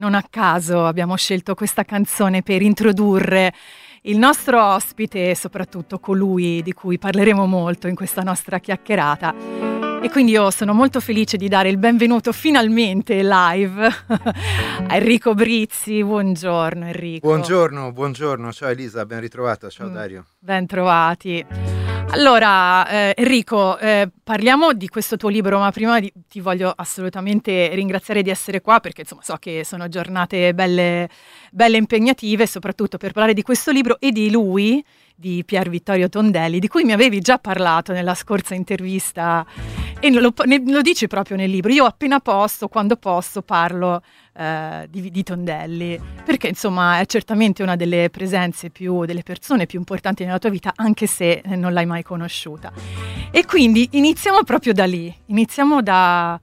Non a caso abbiamo scelto questa canzone per introdurre il nostro ospite e soprattutto colui di cui parleremo molto in questa nostra chiacchierata. E quindi io sono molto felice di dare il benvenuto finalmente live a Enrico Brizzi. Buongiorno Enrico. Buongiorno, ciao Elisa, ben ritrovata, ciao Dario. Ben trovati. Allora, Enrico, parliamo di questo tuo libro, ma prima ti voglio assolutamente ringraziare di essere qua perché insomma so che sono giornate belle impegnative, soprattutto per parlare di questo libro e di lui, di Pier Vittorio Tondelli, di cui mi avevi già parlato nella scorsa intervista e lo dici proprio nel libro. Io appena posso, quando posso, parlo di Tondelli, perché insomma è certamente una delle presenze delle persone più importanti nella tua vita, anche se non l'hai mai conosciuta. E quindi iniziamo proprio da lì, iniziamo da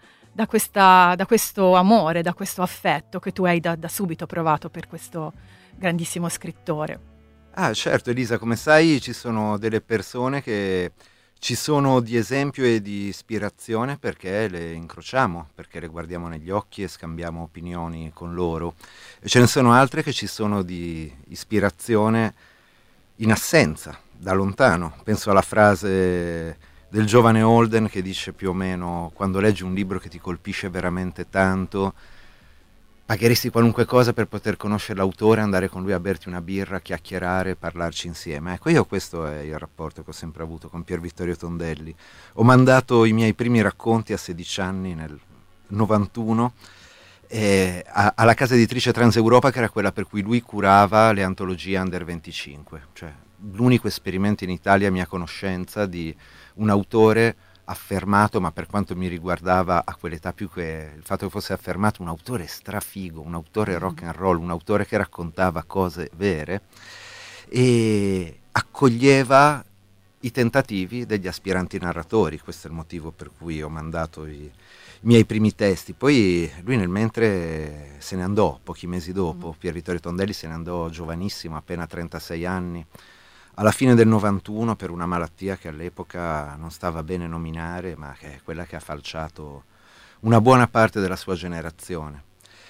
questo amore, da questo affetto che tu hai da subito provato per questo grandissimo scrittore. Ah, certo Elisa, come sai ci sono delle persone che ci sono di esempio e di ispirazione perché le incrociamo, perché le guardiamo negli occhi e scambiamo opinioni con loro. E ce ne sono altre che ci sono di ispirazione in assenza, da lontano. Penso alla frase del giovane Holden che dice più o meno: quando leggi un libro che ti colpisce veramente tanto, pagheresti qualunque cosa per poter conoscere l'autore, andare con lui a berti una birra, chiacchierare, parlarci insieme. Ecco, io questo è il rapporto che ho sempre avuto con Pier Vittorio Tondelli. Ho mandato i miei primi racconti a 16 anni, nel 91, alla casa editrice Transeuropa, che era quella per cui lui curava le antologie Under 25. Cioè, l'unico esperimento in Italia a mia conoscenza di un autore affermato, ma per quanto mi riguardava a quell'età più che il fatto che fosse affermato, un autore strafigo, un autore rock and roll, un autore che raccontava cose vere e accoglieva i tentativi degli aspiranti narratori. Questo è il motivo per cui ho mandato i miei primi testi. Poi lui nel mentre se ne andò pochi mesi dopo. Pier Vittorio Tondelli se ne andò giovanissimo, appena 36 anni, alla fine del 91, per una malattia che all'epoca non stava bene nominare, ma che è quella che ha falciato una buona parte della sua generazione.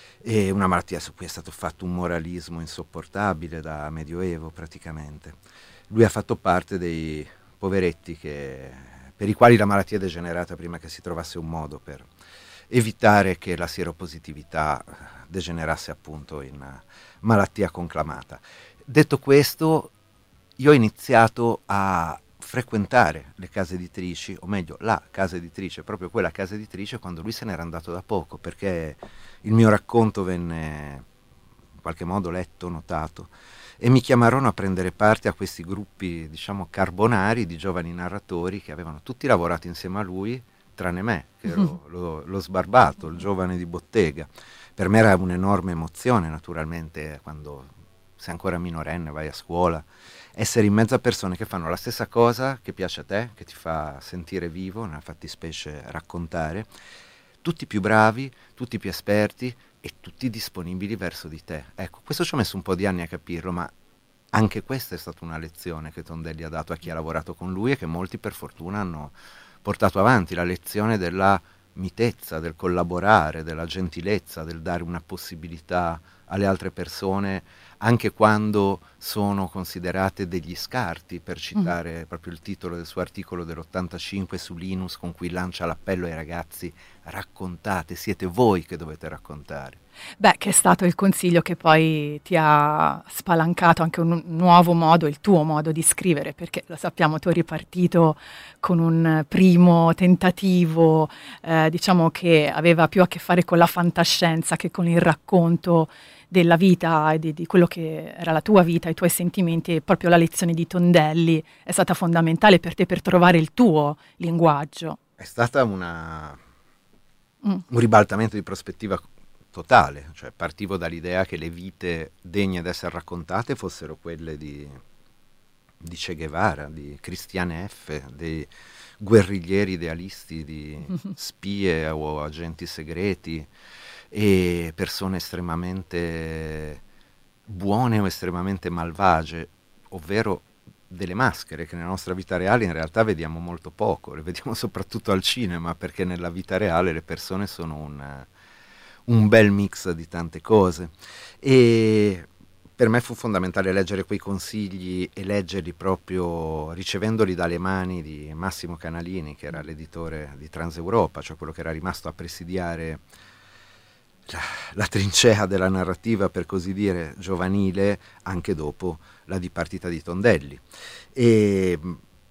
E una malattia su cui è stato fatto un moralismo insopportabile da Medioevo praticamente. Lui ha fatto parte dei poveretti per i quali la malattia è degenerata prima che si trovasse un modo per evitare che la sieropositività degenerasse appunto in malattia conclamata. Detto questo, io ho iniziato a frequentare le case editrici, o meglio la casa editrice, proprio quella casa editrice, quando lui se n'era andato da poco, perché il mio racconto venne in qualche modo letto, notato, e mi chiamarono a prendere parte a questi gruppi, diciamo, carbonari di giovani narratori che avevano tutti lavorato insieme a lui, tranne me, che ero lo sbarbato, il giovane di bottega. Per me era un'enorme emozione, naturalmente, quando sei ancora minorenne, vai a scuola, essere in mezzo a persone che fanno la stessa cosa che piace a te, che ti fa sentire vivo, nella fattispecie raccontare, tutti più bravi, tutti più esperti e tutti disponibili verso di te. Ecco, questo ci ho messo un po' di anni a capirlo, ma anche questa è stata una lezione che Tondelli ha dato a chi ha lavorato con lui e che molti per fortuna hanno portato avanti, la lezione della mitezza, del collaborare, della gentilezza, del dare una possibilità alle altre persone anche quando sono considerate degli scarti, per citare proprio il titolo del suo articolo dell'85 su Linus, con cui lancia l'appello ai ragazzi: raccontate, siete voi che dovete raccontare. Beh, che è stato il consiglio che poi ti ha spalancato anche un nuovo modo, il tuo modo di scrivere, perché lo sappiamo, tu eri partito con un primo tentativo, diciamo che aveva più a che fare con la fantascienza che con il racconto della vita e di quello che era la tua vita, i tuoi sentimenti, e proprio la lezione di Tondelli è stata fondamentale per te per trovare il tuo linguaggio. È stata un ribaltamento di prospettiva totale, cioè partivo dall'idea che le vite degne di essere raccontate fossero quelle di Che Guevara, di Christiane F., dei guerriglieri idealisti, di spie o agenti segreti e persone estremamente buone o estremamente malvagie, ovvero delle maschere che nella nostra vita reale in realtà vediamo molto poco, le vediamo soprattutto al cinema, perché nella vita reale le persone sono un bel mix di tante cose. E per me fu fondamentale leggere quei consigli e leggerli proprio ricevendoli dalle mani di Massimo Canalini, che era l'editore di Transeuropa, cioè quello che era rimasto a presidiare la trincea della narrativa, per così dire, giovanile, anche dopo la dipartita di Tondelli. E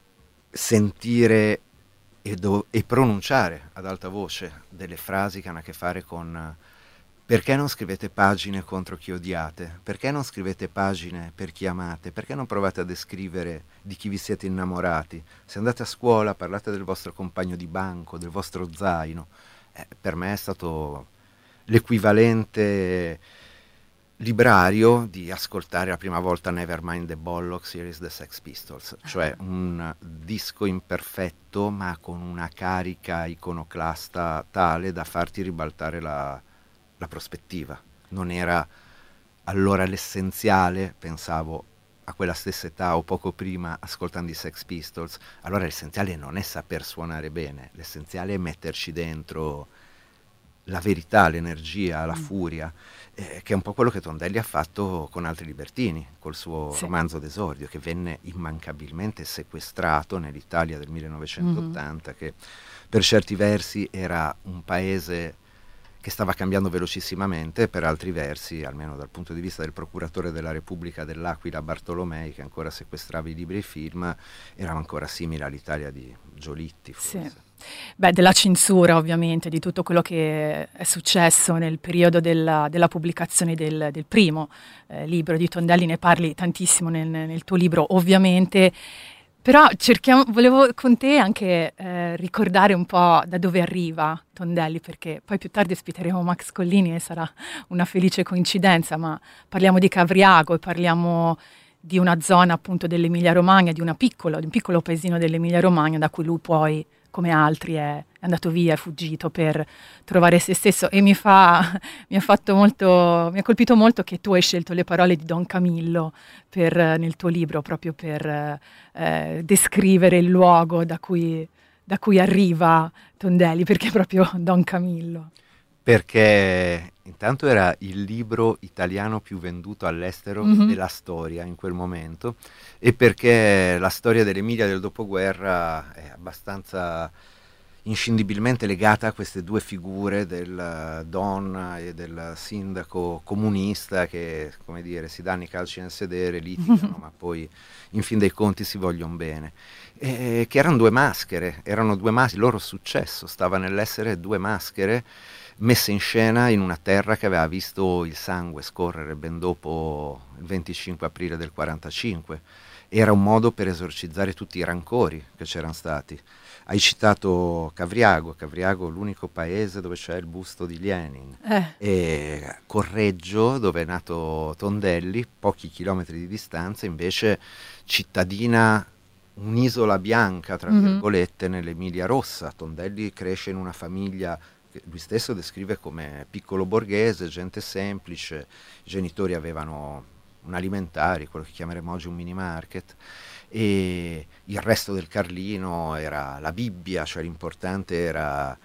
sentire e pronunciare ad alta voce delle frasi che hanno a che fare con perché non scrivete pagine contro chi odiate, perché non scrivete pagine per chi amate, perché non provate a descrivere di chi vi siete innamorati, se andate a scuola parlate del vostro compagno di banco, del vostro zaino. Per me è stato l'equivalente librario di ascoltare la prima volta Nevermind the Bollocks, Here is the Sex Pistols, cioè un disco imperfetto ma con una carica iconoclasta tale da farti ribaltare la prospettiva. Non era allora l'essenziale, pensavo a quella stessa età o poco prima ascoltando i Sex Pistols, allora l'essenziale non è saper suonare bene, l'essenziale è metterci dentro la verità, l'energia, la furia, che è un po' quello che Tondelli ha fatto con Altri Libertini, col suo romanzo d'esordio, che venne immancabilmente sequestrato nell'Italia del 1980, che per certi versi era un paese che stava cambiando velocissimamente, per altri versi, almeno dal punto di vista del procuratore della Repubblica dell'Aquila Bartolomei, che ancora sequestrava i libri e i film, era ancora simile all'Italia di Giolitti, forse. Sì. Beh, della censura ovviamente, di tutto quello che è successo nel periodo della pubblicazione del primo libro di Tondelli, ne parli tantissimo nel tuo libro ovviamente, però volevo con te anche ricordare un po' da dove arriva Tondelli, perché poi più tardi ospiteremo Max Collini e sarà una felice coincidenza, ma parliamo di Cavriago e parliamo di una zona appunto dell'Emilia Romagna, di un piccolo paesino dell'Emilia Romagna da cui lui poi, come altri, è andato via, è fuggito per trovare se stesso. E mi ha colpito molto che tu hai scelto le parole di Don Camillo nel tuo libro, proprio per descrivere il luogo da cui arriva Tondelli, perché è proprio Don Camillo. Perché intanto era il libro italiano più venduto all'estero della storia in quel momento, e perché la storia dell'Emilia del dopoguerra è abbastanza inscindibilmente legata a queste due figure del Don e del sindaco comunista che, come dire, si danno i calci nel sedere, litigano, ma poi in fin dei conti si vogliono bene. Che erano due maschere, il loro successo stava nell'essere due maschere messe in scena in una terra che aveva visto il sangue scorrere ben dopo il 25 aprile del 45. Era un modo per esorcizzare tutti i rancori che c'erano stati. Hai citato Cavriago, l'unico paese dove c'è il busto di Lenin, e Correggio, dove è nato Tondelli, pochi chilometri di distanza, invece cittadina, un'isola bianca, tra virgolette, nell'Emilia Rossa. Tondelli cresce in una famiglia che lui stesso descrive come piccolo borghese, gente semplice, i genitori avevano un alimentari, quello che chiameremo oggi un mini market, e il resto del Carlino era la Bibbia, cioè l'importante era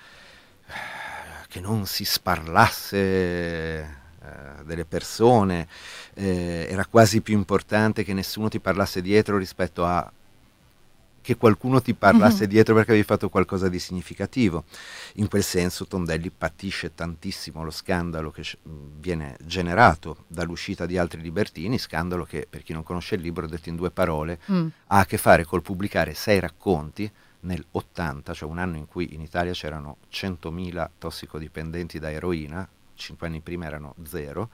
che non si sparlasse delle persone, era quasi più importante che nessuno ti parlasse dietro rispetto a che qualcuno ti parlasse dietro perché avevi fatto qualcosa di significativo. In quel senso Tondelli patisce tantissimo lo scandalo che viene generato dall'uscita di Altri Libertini, scandalo che, per chi non conosce il libro, detto in due parole, ha a che fare col pubblicare 6 racconti nel 80, cioè un anno in cui in Italia c'erano 100.000 tossicodipendenti da eroina, 5 anni prima erano 0,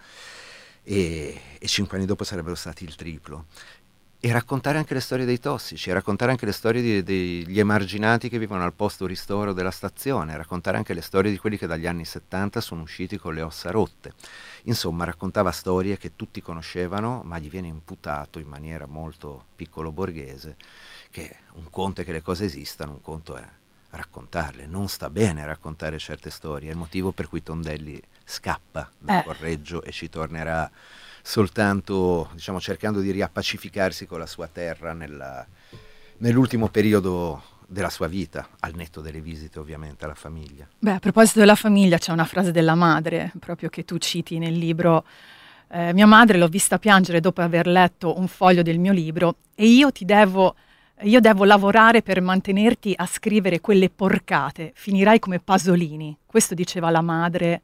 e 5 anni dopo sarebbero stati il triplo. E raccontare anche le storie dei tossici, raccontare anche le storie degli emarginati che vivono al posto ristoro della stazione, raccontare anche le storie di quelli che dagli anni 70 sono usciti con le ossa rotte. Insomma, raccontava storie che tutti conoscevano, ma gli viene imputato in maniera molto piccolo borghese che un conto è che le cose esistano, un conto è raccontarle. Non sta bene raccontare certe storie, è il motivo per cui Tondelli scappa da Correggio e ci tornerà soltanto, diciamo, cercando di riappacificarsi con la sua terra nell'ultimo periodo della sua vita, al netto delle visite ovviamente alla famiglia. Beh, a proposito della famiglia, c'è una frase della madre, proprio che tu citi nel libro. Mia madre l'ho vista piangere dopo aver letto un foglio del mio libro e io devo lavorare per mantenerti a scrivere quelle porcate, finirai come Pasolini. Questo diceva la madre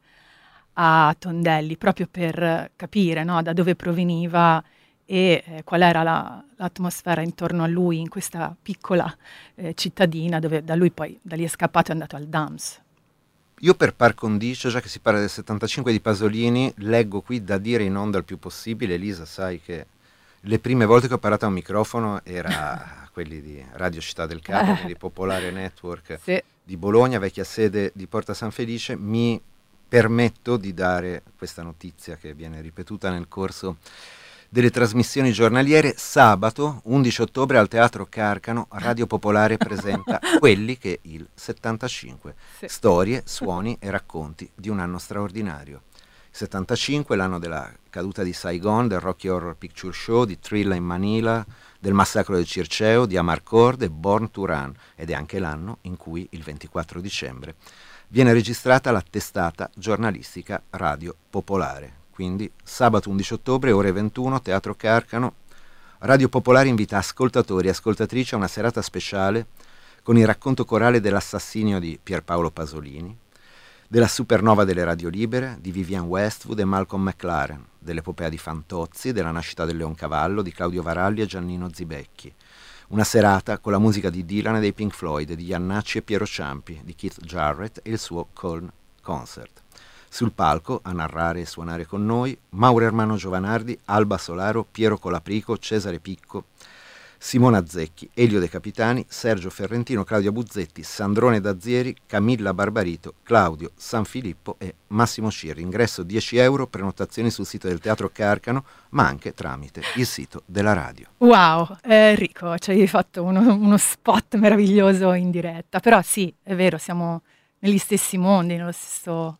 a Tondelli, proprio per capire, no, da dove proveniva e qual era l'atmosfera intorno a lui in questa piccola cittadina dove da lì è scappato e è andato al DAMS. Io per par condicio, già che si parla del 75 di Pasolini, leggo qui Da dire in onda il più possibile. Elisa, sai che le prime volte che ho parlato a un microfono era quelli di Radio Città del Capo, di Popolare Network Sì. di Bologna, vecchia sede di Porta San Felice. Mi permetto di dare questa notizia che viene ripetuta nel corso delle trasmissioni giornaliere. Sabato 11 ottobre al Teatro Carcano Radio Popolare presenta Quelli che il 75, Sì. storie, suoni e racconti di un anno straordinario. Il 75, l'anno della caduta di Saigon, del Rocky Horror Picture Show, di Thrilla in Manila, del massacro del Circeo, di Amarcord e Born to Run, ed è anche l'anno in cui, il 24 dicembre, viene registrata la testata giornalistica Radio Popolare. Quindi sabato 11 ottobre, ore 21, Teatro Carcano, Radio Popolare invita ascoltatori e ascoltatrici a una serata speciale con il racconto corale dell'assassinio di Pierpaolo Pasolini, della supernova delle radio libere, di Vivienne Westwood e Malcolm McLaren, dell'epopea di Fantozzi, della nascita del Leoncavallo, di Claudio Varalli e Giannino Zibecchi. Una serata con la musica di Dylan e dei Pink Floyd, di Iannacci e Piero Ciampi, di Keith Jarrett e il suo Köln Concert. Sul palco, a narrare e suonare con noi, Mauro Ermano Giovanardi, Alba Solaro, Piero Colaprico, Cesare Picco, Simona Zecchi, Elio De Capitani, Sergio Ferrentino, Claudia Buzzetti, Sandrone Dazieri, Camilla Barbarito, Claudio Sanfilippo e Massimo Cirri. Ingresso 10 euro, prenotazioni sul sito del Teatro Carcano, ma anche tramite il sito della radio. Wow, Enrico, ci hai fatto uno spot meraviglioso in diretta. Però sì, è vero, siamo negli stessi mondi, nello stesso...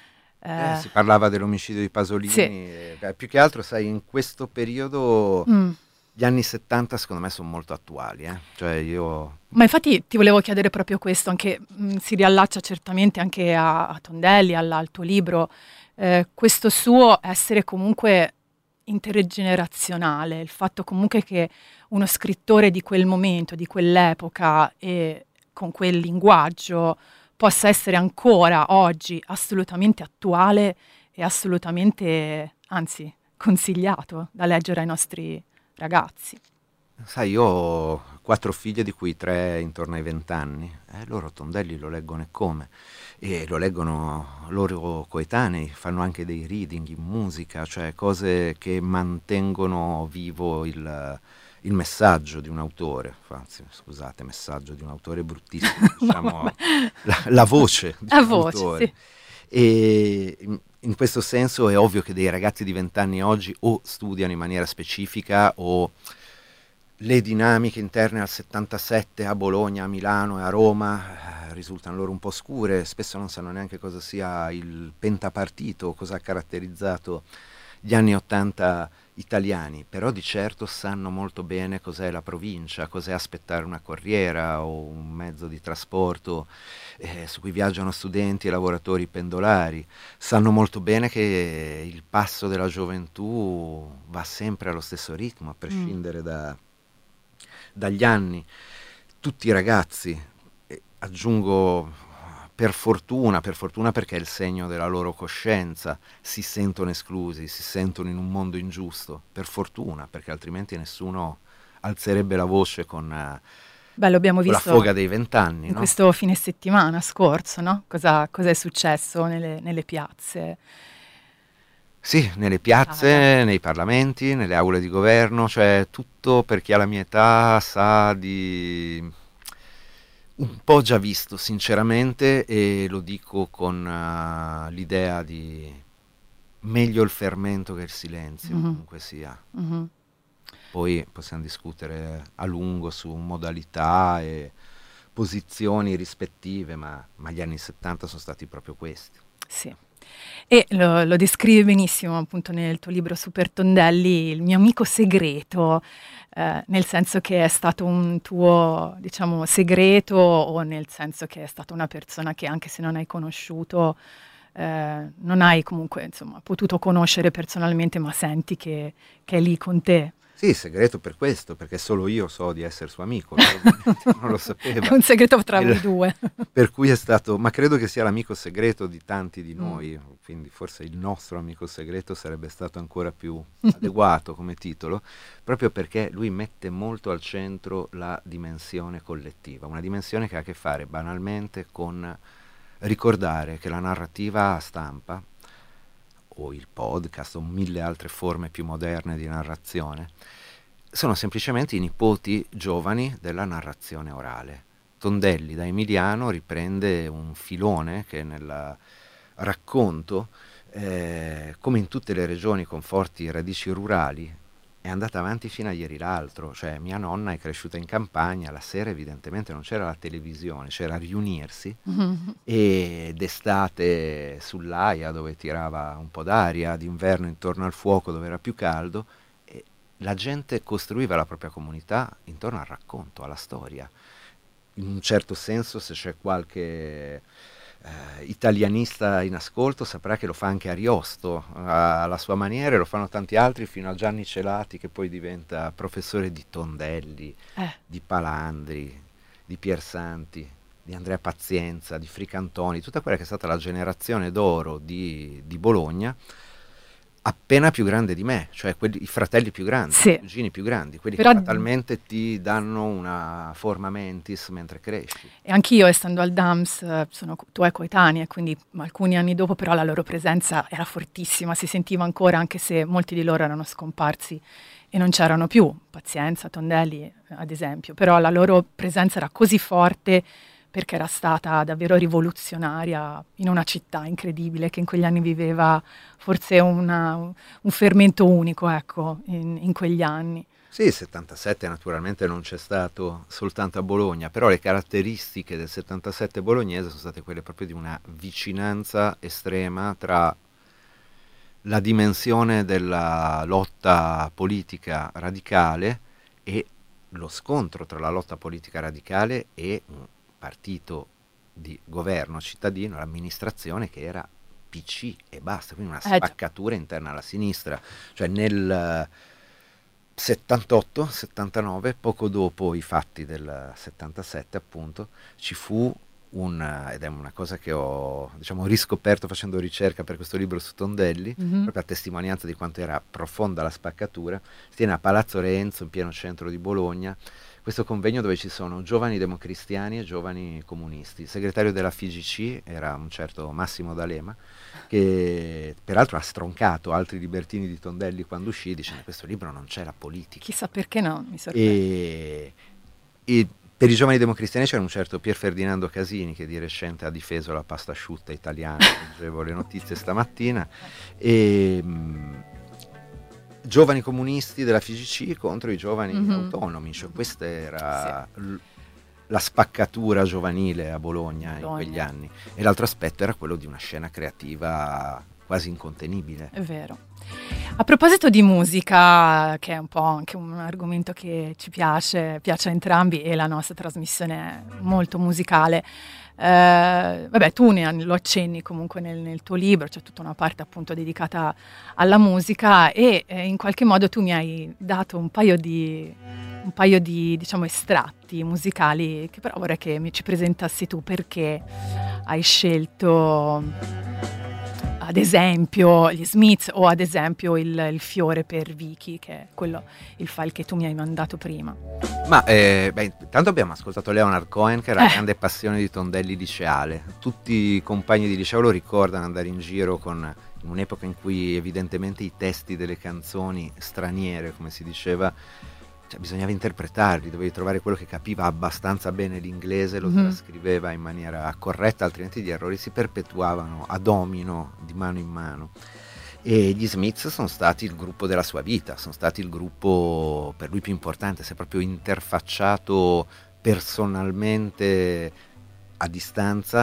Si parlava dell'omicidio di Pasolini, Sì. Più che altro, sai, in questo periodo gli anni 70 secondo me sono molto attuali, Cioè io... Ma infatti ti volevo chiedere proprio questo, anche si riallaccia certamente anche a Tondelli, al tuo libro, questo suo essere comunque intergenerazionale, il fatto comunque che uno scrittore di quel momento, di quell'epoca e con quel linguaggio possa essere ancora oggi assolutamente attuale e assolutamente, anzi, consigliato da leggere ai nostri ragazzi. Sai, io ho 4 figlie, di cui 3 intorno ai 20 anni, loro Tondelli lo leggono e come, e lo leggono loro coetanei, fanno anche dei reading in musica, cioè cose che mantengono vivo il messaggio di un autore, anzi scusate, messaggio di un autore bruttissimo, diciamo la voce di un autore. Sì. E in questo senso è ovvio che dei ragazzi di 20 anni oggi o studiano in maniera specifica o le dinamiche interne al 77 a Bologna, a Milano e a Roma risultano loro un po' scure, spesso non sanno neanche cosa sia il pentapartito, cosa ha caratterizzato gli anni 80 italiani, però di certo sanno molto bene cos'è la provincia, cos'è aspettare una corriera o un mezzo di trasporto su cui viaggiano studenti e lavoratori pendolari, sanno molto bene che il passo della gioventù va sempre allo stesso ritmo, a prescindere dagli anni. Tutti i ragazzi, aggiungo per fortuna perché è il segno della loro coscienza, si sentono esclusi, si sentono in un mondo ingiusto, per fortuna, perché altrimenti nessuno alzerebbe la voce con l'abbiamo visto la foga dei 20 anni. In no? questo fine settimana scorso, no? Cosa è successo nelle piazze? Sì, nelle piazze, nei parlamenti, nelle aule di governo, cioè tutto per chi ha la mia età sa di... Un po' già visto, sinceramente, e lo dico con l'idea di meglio il fermento che il silenzio, comunque sia. Poi possiamo discutere a lungo su modalità e posizioni rispettive, ma gli anni 70 sono stati proprio questi. Sì, E lo descrivi benissimo appunto nel tuo libro Super Tondelli, il mio amico segreto, nel senso che è stato un tuo, diciamo, segreto, o nel senso che è stata una persona che anche se non hai conosciuto, non hai comunque insomma potuto conoscere personalmente, ma senti che è lì con te. Sì, segreto per questo, perché solo io so di essere suo amico, probabilmente non lo sapeva. È un segreto tra voi due. Per cui è stato, ma credo che sia l'amico segreto di tanti di noi, quindi forse il nostro amico segreto sarebbe stato ancora più adeguato come titolo, proprio perché lui mette molto al centro la dimensione collettiva, una dimensione che ha a che fare banalmente con ricordare che la narrativa a stampa, o il podcast o mille altre forme più moderne di narrazione, sono semplicemente i nipoti giovani della narrazione orale. Tondelli da Emiliano riprende un filone che nel racconto, come in tutte le regioni con forti radici rurali, è andata avanti fino a ieri l'altro. Cioè mia nonna è cresciuta in campagna, la sera evidentemente non c'era la televisione, c'era riunirsi, e d'estate sull'Aia dove tirava un po' d'aria, d'inverno intorno al fuoco dove era più caldo, e la gente costruiva la propria comunità intorno al racconto, alla storia. In un certo senso, se c'è qualche italianista in ascolto, saprà che lo fa anche Ariosto alla sua maniera, e lo fanno tanti altri, fino a Gianni Celati, che poi diventa professore di Tondelli, di Palandri, di Piersanti, di Andrea Pazienza, di Fricantoni, tutta quella che è stata la generazione d'oro di Bologna, appena più grande di me, cioè i fratelli più grandi, Sì. i cugini più grandi, quelli Però che fatalmente ti danno una forma mentis mentre cresci. E anch'io, essendo al DAMS, sono tuoi coetanei, quindi alcuni anni dopo, però la loro presenza era fortissima, si sentiva ancora, anche se molti di loro erano scomparsi e non c'erano più. Pazienza, Tondelli, ad esempio, però la loro presenza era così forte perché era stata davvero rivoluzionaria in una città incredibile che in quegli anni viveva forse un fermento unico, ecco, in quegli anni. Sì, il 77 naturalmente non c'è stato soltanto a Bologna, però le caratteristiche del 77 bolognese sono state quelle proprio di una vicinanza estrema tra la dimensione della lotta politica radicale e lo scontro tra la lotta politica radicale e un partito di governo cittadino, l'amministrazione, che era PC e basta, quindi una spaccatura interna alla sinistra. Cioè nel 78-79, poco dopo i fatti del 77 appunto, ci fu ed è una cosa che ho, diciamo, riscoperto facendo ricerca per questo libro su Tondelli, proprio a testimonianza di quanto era profonda la spaccatura. Si tiene a Palazzo Renzo, in pieno centro di Bologna, questo convegno dove ci sono giovani democristiani e giovani comunisti. Il segretario della FIGC era un certo Massimo D'Alema, che peraltro ha stroncato altri libertini di Tondelli quando uscì, dicendo: questo libro non c'è la politica. Chissà perché no, mi sorprende. E per i giovani democristiani c'era un certo Pier Ferdinando Casini, che di recente ha difeso la pasta asciutta italiana, leggevo le notizie stamattina, e giovani comunisti della FIGC contro i giovani autonomi, cioè questa era la spaccatura giovanile a Bologna in quegli anni, e l'altro aspetto era quello di una scena creativa quasi incontenibile. È vero. A proposito di musica, che è un po' anche un argomento che ci piace a entrambi, e la nostra trasmissione è molto musicale, vabbè, tu lo accenni comunque nel tuo libro, c'è tutta una parte appunto dedicata alla musica, e in qualche modo tu mi hai dato un paio di diciamo estratti musicali che però vorrei che mi ci presentassi tu, perché hai scelto ad esempio gli Smiths, o ad esempio il Fiore per Vicky, che è il file che tu mi hai mandato prima. Ma intanto abbiamo ascoltato Leonard Cohen, che era la grande passione di Tondelli liceale. Tutti i compagni di liceo lo ricordano, andare in giro in un'epoca in cui evidentemente i testi delle canzoni straniere, come si diceva, cioè bisognava interpretarli, dovevi trovare quello che capiva abbastanza bene l'inglese, lo trascriveva in maniera corretta, altrimenti gli errori si perpetuavano a domino, di mano in mano. E gli Smiths sono stati il gruppo della sua vita, sono stati il gruppo per lui più importante, si è proprio interfacciato personalmente a distanza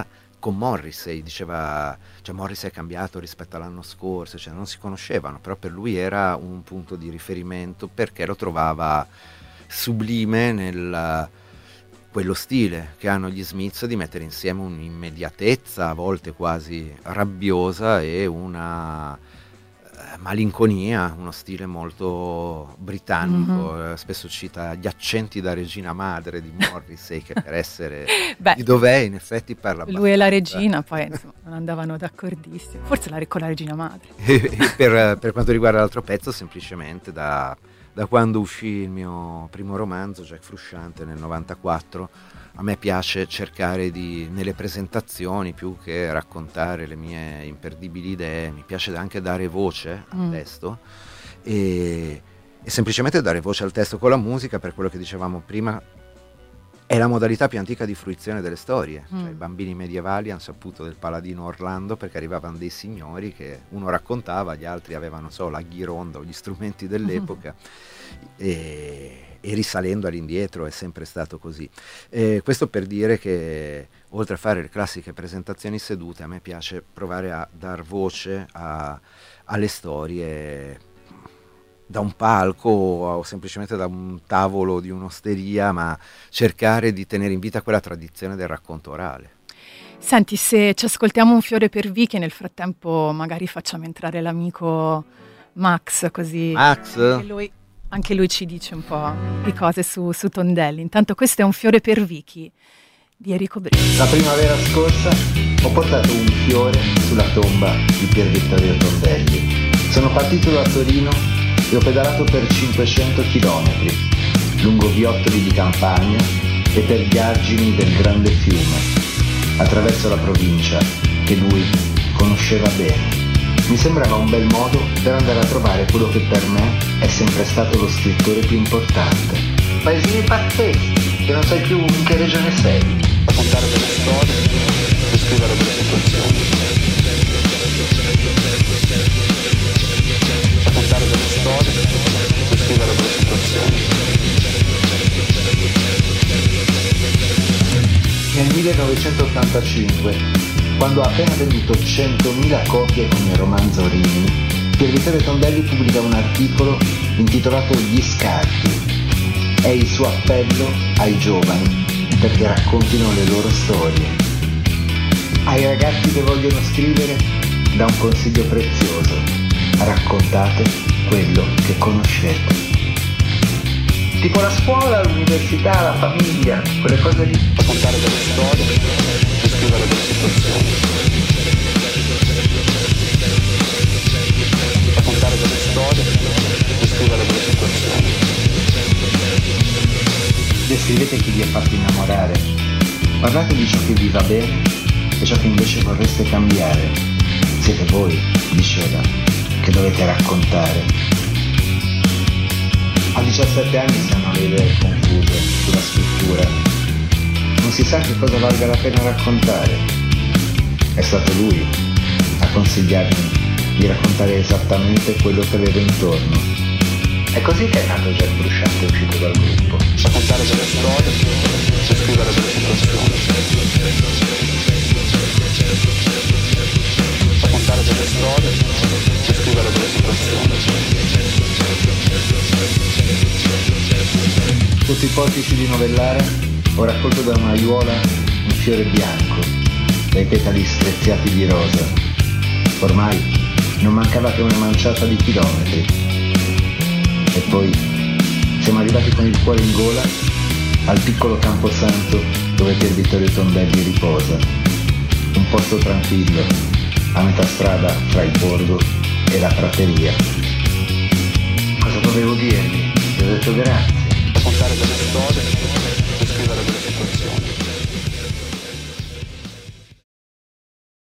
con Morrissey, diceva, cioè Morrissey è cambiato rispetto all'anno scorso, cioè non si conoscevano, però per lui era un punto di riferimento perché lo trovava sublime nel quello stile che hanno gli Smiths di mettere insieme un'immediatezza a volte quasi rabbiosa e una malinconia, uno stile molto britannico. Spesso cita gli accenti da regina madre di Morrissey che per essere di dov'è in effetti parla lui e la regina poi insomma, non andavano d'accordissimo, forse con la regina madre. per quanto riguarda l'altro pezzo, semplicemente da quando uscì il mio primo romanzo, Jack Frusciante, nel 94, a me piace cercare nelle presentazioni, più che raccontare le mie imperdibili idee, mi piace anche dare voce al testo e semplicemente dare voce al testo con la musica, per quello che dicevamo prima, è la modalità più antica di fruizione delle storie. Cioè, i bambini medievali hanno saputo del paladino Orlando perché arrivavano dei signori che uno raccontava, gli altri avevano la ghironda o gli strumenti dell'epoca e risalendo all'indietro è sempre stato così. Questo per dire che oltre a fare le classiche presentazioni sedute, a me piace provare a dar voce alle storie da un palco o semplicemente da un tavolo di un'osteria, ma cercare di tenere in vita quella tradizione del racconto orale. Senti, se ci ascoltiamo un fiore per Vicky, nel frattempo magari facciamo entrare l'amico Max, così Max? anche lui ci dice un po' di cose su Tondelli. Intanto questo è un fiore per Vicky di Enrico Brito. La primavera scorsa ho portato un fiore sulla tomba di Pier Vittorio Tondelli. Sono partito da Torino e ho pedalato per 500 chilometri, lungo viottoli di campagna e per gli argini del grande fiume, attraverso la provincia che lui conosceva bene. Mi sembrava un bel modo per andare a trovare quello che per me è sempre stato lo scrittore più importante. Paesini pazzeschi, che non sai più in che regione sei. Raccontare delle storie e scrivere delle situazioni. Raccontare delle storie e scrivere delle situazioni. Nel 1985, quando ha appena venduto 100.000 copie con il romanzo Rimini, Pier Vittorio Tondelli pubblica un articolo intitolato Gli scarti. È il suo appello ai giovani perché raccontino le loro storie. Ai ragazzi che vogliono scrivere dà un consiglio prezioso: raccontate quello che conoscete. Tipo la scuola, l'università, la famiglia, quelle cose lì. Raccontare delle storie e scrivere delle situazioni. Raccontare delle storie e scrivere delle situazioni. Descrivete chi vi ha fatto innamorare. Parlate di ciò che vi va bene e ciò che invece vorreste cambiare. Siete voi, diceva, che dovete raccontare. A 17 anni si hanno le idee confuse sulla scrittura. Non si sa che cosa valga la pena raccontare. È stato lui a consigliarmi di raccontare esattamente quello che avevo intorno. È così che è nato Jack Frusciante uscito dal gruppo. Raccontare delle storie e scrivere delle situazioni. Raccontare delle storie e scrivere delle situazioni. Sotto i portici di Novellare ho raccolto da una aiuola un fiore bianco, dai petali streziati di rosa. Ormai non mancava che una manciata di chilometri. E poi siamo arrivati con il cuore in gola al piccolo camposanto dove Pier Vittorio Tondelli riposa. Un posto tranquillo, a metà strada fra il borgo e la prateria. Cosa dovevo dirgli? Gli ho detto grazie. Raccontare delle storie